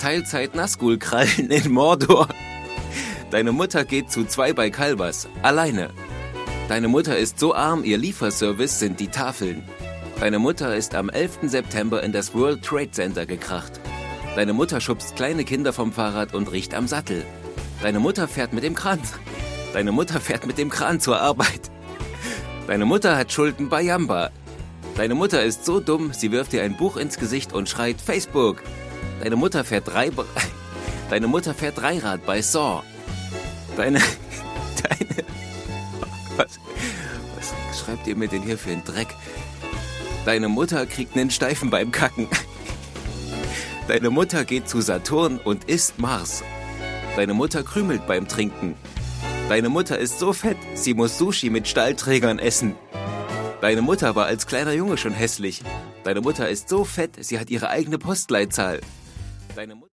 Teilzeit-Nazgul-Krallen in Mordor. Deine Mutter geht zu 2 bei Calvas, alleine. Deine Mutter ist so arm, ihr Lieferservice sind die Tafeln. Deine Mutter ist am 11. September in das World Trade Center gekracht. Deine Mutter schubst kleine Kinder vom Fahrrad und riecht am Sattel. Deine Mutter fährt mit dem Kran. Deine Mutter fährt mit dem Kran zur Arbeit. Deine Mutter hat Schulden bei Jamba. Deine Mutter ist so dumm, sie wirft dir ein Buch ins Gesicht und schreit Facebook. Deine Mutter fährt Dreirad bei Saw. Was schreibt ihr mir denn hier für einen Dreck? Deine Mutter kriegt einen Steifen beim Kacken. Deine Mutter geht zu Saturn und isst Mars. Deine Mutter krümelt beim Trinken. Deine Mutter ist so fett, sie muss Sushi mit Stahlträgern essen. Deine Mutter war als kleiner Junge schon hässlich. Deine Mutter ist so fett, sie hat ihre eigene Postleitzahl. Deine Mutter